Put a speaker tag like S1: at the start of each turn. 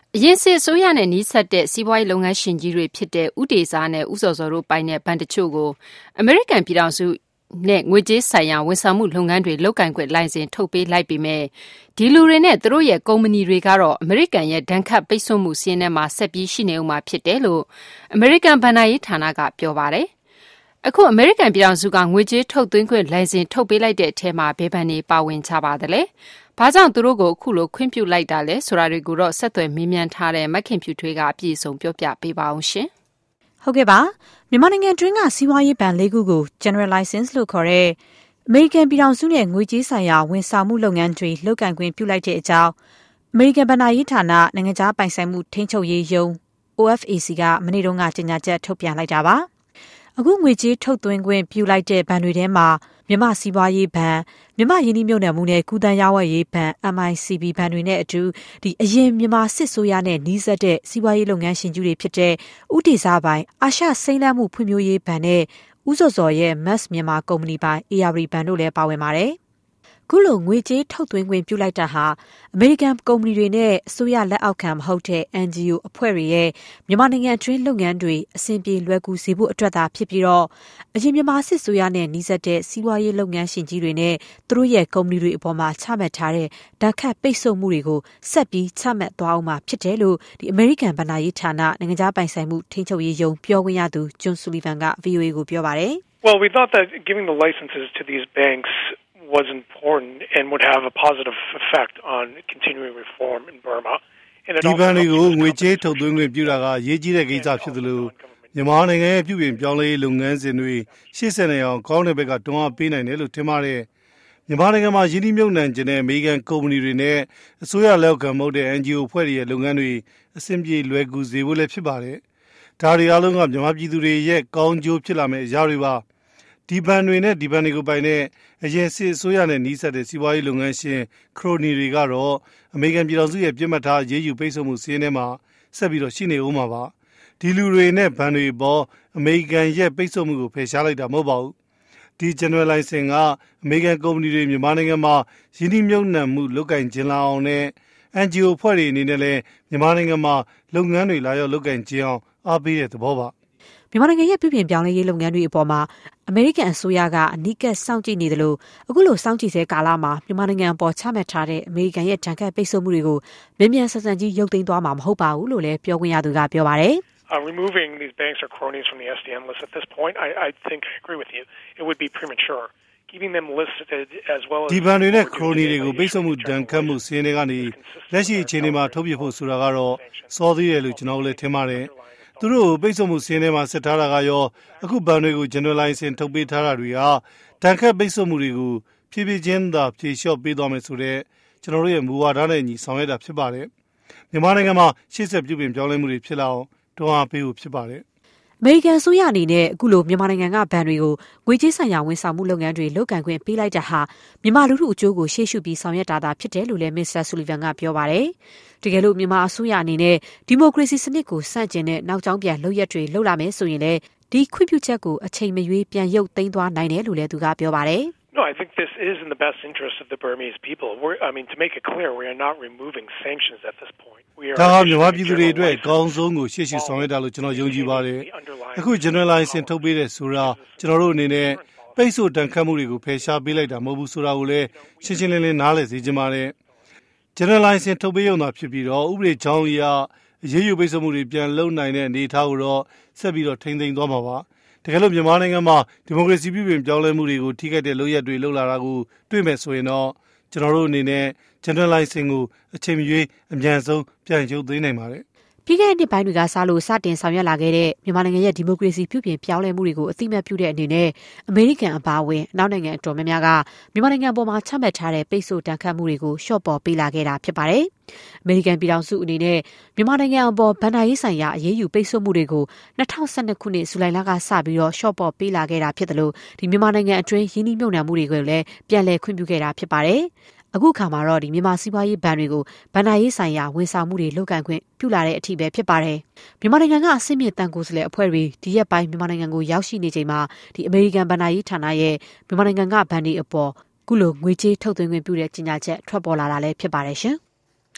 S1: အရင်စစ်အစိုးရနဲ့နီးစပ်တဲ့စီးပွားရေးလုပ်ငန်းရှင်ကြီးတွေဖြစ်တဲ့ဦးတေဇာနဲ့ဦးစောစောတို့ပိုင်တဲ့ဘဏ်တချို့ကိုအမေရိကန်ပြည်ထောင်စုနဲ့ငွေကြေးဆိုင်ရာဝန်ဆောင်မှုလုပ်ငန်းတွေလုပ်ကိုင်ခွင့်လိုင်စင်ထုတ်ပေးလိုက်ပေမဲ့ဒီလူတွေနဲ့သူတို့ရဲ့ကုမ္ပဏီတွေကတော့အမေရိကန်ရဲ့ဒဏ်ခတ်ပိတ်ဆို့မှုစီးရင်ထဲမှာဆက်ပြီးရှိနေဦးမှာဖြစ်တယ်လို့အမေရိကန်ဘဏ္ဍာရေးဌာနကပြောပါတယ်။အခုအမေရိကန်ပြည်ထောင်စုကငွေကြေးထုတ်သွင်းခွင့်လိုင်စင်ထုတ်ပေးလိုက်တဲ့အထက်မှာဘယ်ဘဏ်တွေပါဝင်ကြပါသလဲ။ဘာကြောင့်သူတို့ကိုအခုလိုခွင့်ပြုလိုက်တာလဲဆိုတာတွေကိုတော့ဆက်သွယ်မေးမြန်းထားတဲ့မခင်ဖြူထွေးကအပြည့်အစုံပြောပြပေးပါအောင်ရှင်
S2: ။ဟုတ်ကဲ့ပါမြန်မာနိုင်ငံတွင်းကစီးပွားရေးဘဏ်၄ခုကို General License လို့ခေါ်တဲ့အမေရိကန်ပြည်ထောင်စုနဲ့ငွေကြေးဆိုင်ရာဝန်ဆောင်မှုလုပ်ငန်းတွေလုပ်ကိုင်ခွင့်ပြုလိုက်တဲ့အကြောင်းအမေရိကန်ဘဏ္ဍာရေးဌာနနိုင်ငံခြားပိုင်ဆိုင်မှုထိန်းချုပ်ရေးရုံး OFAC ကမနေ့တုန်းကကြေညာချက်ထုတ်ပြန်လိုက်တာပါ။အခုငွေကြေးထုတ်သွင်းခွင့်ပြုလိုက်တဲ့ဘဏ်တွေထဲမှာမြန်မာစီးပွားရေးဘဏ်မြန်မာယင်းနှိမ့်မြုပ်နှံမှုနဲ့ကုသရေးရေးဘဏ် MICB ဘဏ်တွေနဲ့အတူအရင်မြန်မာစစ်ဆိုးရနဲ့နှီးစပ်တဲ့စီးပွားရေးလုပ်ငန်းရှင်ကြီးတွေဖြစ်တဲ့ဦးတေဇာပိုင်အာရှစိမ်းလန်းမှုဖွံ့ဖြိုးရေးဘဏ်နဲ့ဦးစောစောရဲ့ Mass မြန်မာကုမ္ပဏီပိုင် ARD ဘဏ်တို့လည်းပါဝင်ပါတယ်။ခုလိုငွေကြေးထုတ်သွင်းခွင့်ပြုလိုက်တာဟာအမေရိကန်ကုမ္ပဏီတွေနဲ့အစိုးရလက်အောက်ခံမဟုတ်တဲ့ NGO အဖွဲ့တွေရဲ့မြန်မာနိုင်ငံအတွင်းလုပ်ငန်းတွေအဆင်ပြေလွယ်ကူစေဖို့အတွက်သာဖြစ်ပြီးတော့အရင်မြန်မာစစ်ဆိုရနဲ့နှီးစပ်တဲ့စီးပွားရေးလုပ်ငန်းရှင်ကြီးတွေနဲ့သူတို့ရဲ့ကုမ္ပဏီတွေအပေါ်မှာချမှတ်ထားတဲ့ဓာတ်ခတ်ပိတ်ဆို့မှုတွေကိုဆက်ပြီးချမှတ်သွားအောင်မှာဖြစ်တယ်လို့အမေရိကန်ဘဏ္ဍာရေးဌာနနိုင်ငံခြားပိုင်ဆိုင်မှုထိန်းချုပ်ရေးရုံးပြောခွင့်ရသူဂျွန်ဆူလီဗန်က VOA ကိုပြောပါတယ်။
S3: Well, we thought that giving the licenses to these banks was important and would have a positive effect on continuing reform in Burma.
S4: ဒီဘဏ်တွေကိုငွေကြေးထုတ်သွင်းခွင့်ပြုတာကရေးကြီးတဲ့ကိစ္စဖြစ်သလိုမြန်မာနိုင်ငံရဲ့ပြုပြင်ပြောင်းလဲရေးလုပ်ငန်းစဉ်တွေရှေ့ဆက်နေအောင်ကောင်းတဲ့ဘက်ကတွန်းအားပေးနိုင်တယ်လို့ထင်ပါတယ်။မြန်မာနိုင်ငံမှာယင်းနှိမ့်မြုပ်နှံခြင်းနဲ့အမေရိကန်ကုမ္ပဏီတွေနဲ့အစိုးရလက်အောက်ခံမဟုတ်တဲ့ NGO အဖွဲ့တွေရဲ့လုပ်ငန်းတွေအဆင်ပြေလွယ်ကူစေဖို့လည်းဖြစ်ပါတယ်။ဒါတွေအားလုံးကမြန်မာပြည်သူတွေရဲ့ကောင်းကျိုးဖြစ်လာမယ့်အရာတွေပါ။ဒီဘဏ်တွေနဲ့ဒီဘဏ်တွေကိုပိုင်တဲ့အရင်စစ်အစိုးရနဲ့နှီးစပ်တဲ့စီးပွားရေးလုပ်ငန်းရှင်ခရိုနီတွေကတော့အမေရိကန်ပြည်ထောင်စုရဲ့ပြစ်မှတ်ထားရေးယူပိတ်ဆို့မှုစီးရင်ထဲမှာဆက်ပြီးတော့ရှိနေဦးမှာပါဒီလူတွေနဲ့ဘဏ်တွေပေါ်အမေရိကန်ရဲ့ပိတ်ဆို့မှုကိုဖယ်ရှားလိုက်တာမဟုတ်ပါဘူးဒီ General License ကအမေရိကန်ကုမ္ပဏီတွေမြန်မာနိုင်ငံမှာယင်းနှိမ့်မြုပ်နှံမှုလုပ်ကိုင်ခြင်းလာအောင်နဲ့ NGO ဖွဲ့တွေအနေနဲ့လည်းမြန်မာနိုင်ငံမှာလုပ်ငန်းတွေလာရောက်လုပ်ကိုင်ခြင်းအောင်အားပေးတဲ့သဘောပါ
S2: မြန်မာနိုင်ငံရဲ့ပြည်ပြင်ပြောင်းလဲရေးလုပ်ငန်းတွေအပေါ်မှာအမေရိကန်အစိုးရကအနီးကပ်စောင့်ကြည့်နေတယ်လို့အခုလိုစောင့်ကြည့်ဆဲကာလမှာမြန်မာနိုင်ငံအပေါ်ချမှတ်ထားတဲ့အမေရိကန်ရဲ့တန်ခတ်ပိတ်ဆို့မှုတွေကိုမြန်မြန်ဆန်ဆန်ကြီးရုပ်သိမ်းသွားမှာမဟုတ်ပါဘူးလို့လည်းပြောခွင့်ရသူကပြောပါတယ်
S3: Removing these banks or cronies from the SDN list at this point, I think I agree with you. It would be premature. Keeping them listed as well as
S4: ဒီဘဏ်တွေနဲ့ခရိုနီတွေကိုပိတ်ဆို့မှုဒဏ်ခတ်မှုစီးရင်တွေကနေလက်ရှိအခြေအနေမှာထုတ်ပြဖို့ဆိုတာကတော့စောသေးတယ်လို့ကျွန်တော်လည်းထင်ပါတယ်သူတို့ပိတ်ဆို့မှုစီးရင်ထဲမှာဆက်ထားတာကရောအခုဘဏ်တွေကို General License ထုတ်ပေးထားတာတွေဟာတန်ခတ်ပိတ်ဆို့မှုတွေကိုဖြည်းဖြည်းချင်းသာဖြေလျှော့ပေးသွားမယ်ဆိုတဲ့ကျွန်တော်တို့ရဲ့မူဝါဒနဲ့ညီဆောင်ရွက်တာဖြစ်ပါတယ်မြန်မာနိုင်ငံမှာရှေ့ဆက်ပြုပြင်ပြောင်းလဲမှုတွေဖြစ်လာအောင်တွန်းအားပေးဖို့ဖြစ်ပါတယ်
S2: အမေရိကန်အစိုးရအနေနဲ့အခုလိုမြန်မာနိုင်ငံကဘဏ်တွေကိုငွေကြေးဆိုင်ရာဝန်ဆောင်မှုလုပ်ငန်းတွေလုပ်ကိုင်ခွင့်ပေးလိုက်တာဟာမြန်မာလူထုအကျိုးကိုရှေ့ရှုပြီးဆောင်ရွက်တာသာဖြစ်တယ်လို့လည်းမစ္စတာဆူလီဗန်ကပြောပါတယ်။တကယ်လို့မြန်မာအစိုးရအနေနဲ့ဒီမိုကရေစီစနစ်ကိုဆန့်ကျင်တဲ့နောက်ကျောင်းပြန်လုပ်ရက်တွေလုပ်လာမယ်ဆိုရင်လည်းဒီခွင့်ပြုချက်ကိုအချိန်မရွေးပြန်ရုပ်သိမ်းသွားနိုင်တယ်လို့လည်းသူကပြောပါတယ်။
S3: No, I think this is in the best interest of the Burmese people. To make it clear, we are not removing sanctions at this point. We are
S4: ဒါကမြန်မာပြည်သူတွေအတွက်အကောင်းဆုံးကိုရှေ့ရှုဆောင်ရွက်တာလို့ကျွန်တော်ယုံကြည်ပါတယ်။အခု General License ထုတ်ပေးတဲ့ဆိုတာကျွန်တော်တို့အနေနဲ့ပိတ်ဆို့တန်ခတ်မှုတွေကိုဖယ်ရှားပေးလိုက်တာမဟုတ်ဘူးဆိုတာကိုလည်းရှင်းရှင်းလင်းလင်းနားလည်စေချင်ပါတယ်။ General License ထုတ်ပေးရုံသာဖြစ်ပြီးတော့ဥပဒေချောင်းအရအရေးယူပိတ်ဆို့မှုတွေပြန်လုပ်နိုင်တဲ့အနေအထားကိုတော့ဆက်ပြီးတော့ထိန်းသိမ်းသွားမှာပါ။တကယ်လို့မြန်မာနိုင်ငံမှာဒီမိုကရေစီပြုပြင်ပြောင်းလဲမှုတွေကိုထိခိုက်တဲ့လုပ်ရက်တွေလုပ်လာတာကိုတွေ့မယ်ဆိုရင်တော့ကျွန်တော်တို့အနေနဲ့ General License ကိုအချိန်မရွေးအမြန်ဆုံးပြန်ရုပ်သိမ်းနိုင်ပါတယ်
S2: ပြီးခဲ့တဲ့နှစ်ပိုင်းတွေကစလို့စတင်ဆောင်ရွက်လာခဲ့တဲ့မြန်မာနိုင်ငံရဲ့ဒီမိုကရေစီပြုပြင်ပြောင်းလဲမှုတွေကိုအသိအမှတ်ပြုတဲ့အနေနဲ့အမေရိကန်အပါအဝင်နောက်နိုင်ငံအတော်များများကမြန်မာနိုင်ငံပေါ်မှာချမှတ်ထားတဲ့ပိတ်ဆို့တန်ခတ်မှုတွေကိုလျှော့ပေါ်ပေးလာခဲ့တာဖြစ်ပါတယ်။အမေရိကန်ပြည်ထောင်စုအနေနဲ့မြန်မာနိုင်ငံအပေါ်ဗန်ဒါရေးဆိုင်ရာအရေးယူပိတ်ဆို့မှုတွေကို2012ခုနှစ်ဇူလိုင်လကစပြီးတော့လျှော့ပေါ်ပေးလာခဲ့တာဖြစ်တယ်လို့ဒီမြန်မာနိုင်ငံအတွင်းရင်းနှီးမြှုပ်နှံမှုတွေကိုလည်းပြန်လည်ခွင့်ပြုခဲ့တာဖြစ်ပါတယ်။အခုခါမှာတော့ဒီမြန်မာစီးပွားရေးဘဏ်တွေကိုဗန်ဒါရေးဆိုင်ရာဝန်ဆောင်မှုတွေလုပ်ကိုင်ခွင့်ပြုလာတဲ့အထိပဲဖြစ်ပါတယ်။မြန်မာနိုင်ငံကအစိမ့်မြင့်တန်ကိုယ်စားလှယ်အဖွဲ့တွေဒီရက်ပိုင်းမြန်မာနိုင်ငံကိုရောက်ရှိနေချိန်မှာဒီအမေရိကန်ဗန်ဒါရေးဌာနရဲ့မြန်မာနိုင်ငံကဘဏ်တွေအပေါ်ခုလိုငွေကြေးထုတ်သွင်းခွင့်ပြုတဲ့ကြေညာချက်ထွက်ပေါ်လာတာလည်းဖြစ်ပါတယ်ရှင်။